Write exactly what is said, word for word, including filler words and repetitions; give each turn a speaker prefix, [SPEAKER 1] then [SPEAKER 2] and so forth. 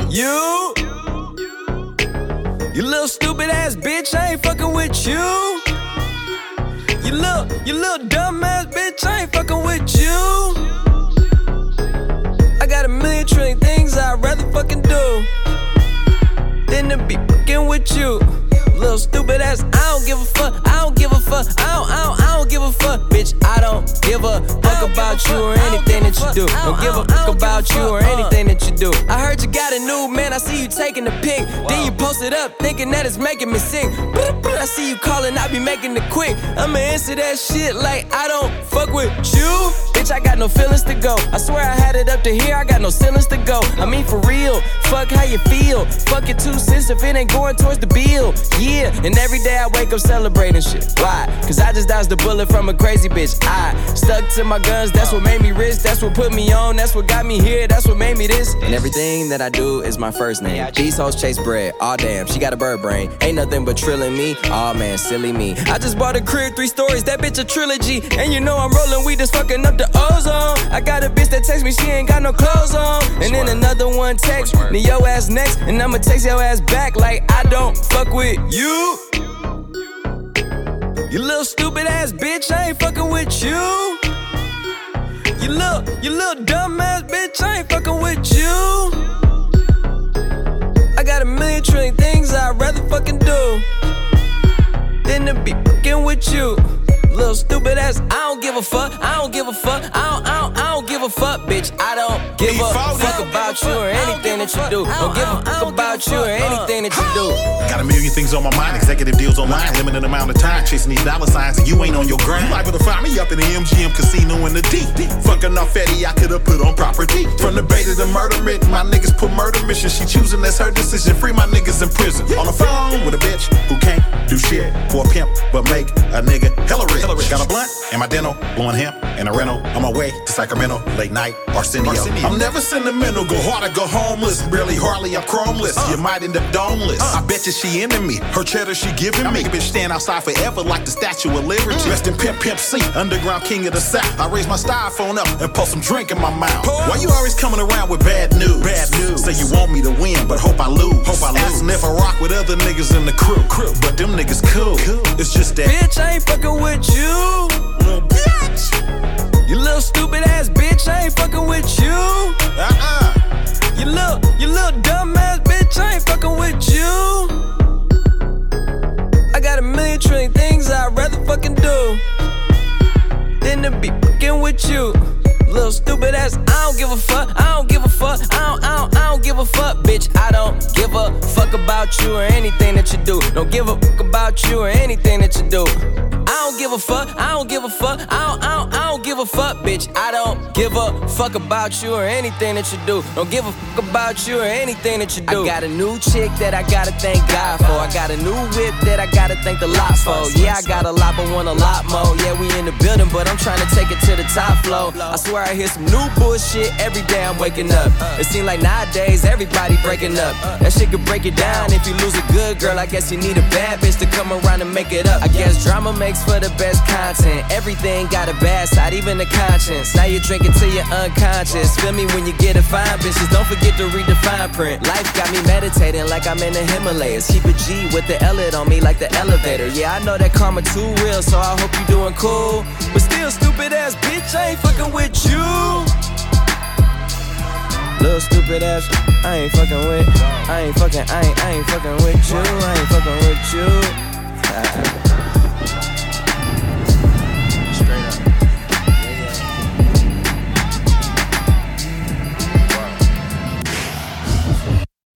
[SPEAKER 1] you. You little stupid ass bitch, I ain't fucking with you. You little, you little dumb ass bitch, I ain't fucking with you. I got a million trillion things I'd rather fucking do than to be fucking with you. Little stupid ass, I don't give a fuck, I don't give a fuck, I don't, I don't, I don't give a fuck, bitch, I don't give a fuck about you or anything that you do. Don't give a fuck about you or anything that you do. I heard you got a new man, I see you taking the pic, then you post it up thinking that it's making me sick. I see you calling, I be making it quick. I'ma answer that shit like I don't fuck with you. Bitch, I got no feelings to go. I swear I had it up to here, I got no ceilings to go. I mean for real, fuck how you feel. Fuck your two cents if it ain't going towards the bill. Yeah, and every day I wake up celebrating shit. Why? Cause I just dodged a bullet from a crazy bitch. I stuck to my guns, that's what made me rich. That's what put me on, that's what got me here. That's what made me this. And everything that I do is my first name. These hoes chase bread, aw damn, she got a bird brain. Ain't nothing but trilling me, aw man, silly me. I just bought a crib, three stories, that bitch a trilogy. And you know I'm rolling weed, just fucking up the ozone. I got a bitch that text me, she ain't got no clothes on. And then another one text me, yo ass next. And I'ma text your ass back like I don't fuck with you. You little stupid ass bitch, I ain't fucking with you. You little, you little dumb ass bitch, I ain't fucking with you. I got a million trillion things I'd rather fucking do than to be fucking with you. Little stupid ass, I don't give a fuck, I don't give a fuck, I don't, I don't, I don't give a fuck, bitch. I don't give a fuck about you or anything that you do. Don't give a fuck about you or anything that you do.
[SPEAKER 2] Got a million things on my mind, executive deals online, limited amount of time, chasing these dollar signs, and you ain't on your grind. You liable to find me up in the M G M casino in the D. Fucking off Fetty, I could've put on property. From the bait to the murder myth, my niggas put murder mission. She choosing, that's her decision. Free my niggas in prison. On the phone with a bitch who can't do shit for a pimp, but make a nigga hella rich. Got a blunt and my dental, blowing hemp and a rental. On my way to Sacramento, late night, Arsenio. Arsenio. I'm never sentimental, go hard or go homeless. Barely hardly, I'm chromeless. Uh. You might end up domeless. Uh. I bet you she into me, her cheddar she giving I me. I make a bitch stand outside forever like the Statue of Liberty. Mm. Rest in Pimp Pimp C, underground king of the South. I raise my styrofoam up and pour some drink in my mouth. Pause. Why you always coming around with bad news? Bad news. Say you want me to win, but hope I lose. Hope I lose. Asking if I rock with other niggas in the crew. crew. But them niggas cool. cool. It's just that
[SPEAKER 1] bitch, I ain't fucking with you. Little bitch. You little stupid ass bitch, I ain't fucking with you. Uh-uh. You little, you little dumb ass bitch, I ain't fucking with you. I got a million trillion things I'd rather fucking do than to be fucking with you. Little stupid ass, I don't give a fuck, I don't give a fuck, I don't, I don't, I don't give a fuck, bitch. I don't give a fuck about you or anything that you do. Don't give a fuck about you or anything that you do. I don't give a fuck, I don't give a fuck, I don't, I don't, I don't give a fuck, bitch. I don't give a fuck about you or anything that you do. Don't give a fuck about you or anything that you do. I got a new chick that I gotta thank God for. I got a new whip that I gotta thank the lot for. Yeah, I got a lot but want a lot more. Yeah, we in the building but I'm trying to take it to the top floor. I swear I hear some new bullshit every day I'm waking up. It seems like nowadays everybody breaking up. That shit could break it down. If you lose a good girl, I guess you need a bad bitch to come around and make it up. I guess drama makes for the best content. Everything got a bad side, even the conscience. Now you're drinking till you're unconscious. Feel me when you get a fine bitches. Don't forget to read the fine print. Life got me meditating like I'm in the Himalayas. Keep a G with the L-it on me like the elevator. Yeah, I know that karma too real, so I hope you doing cool. But still, stupid ass bitch, I ain't fucking with you. Little stupid ass, I ain't fucking with. I ain't fucking, I ain't, I ain't fucking with you. I ain't fucking with you.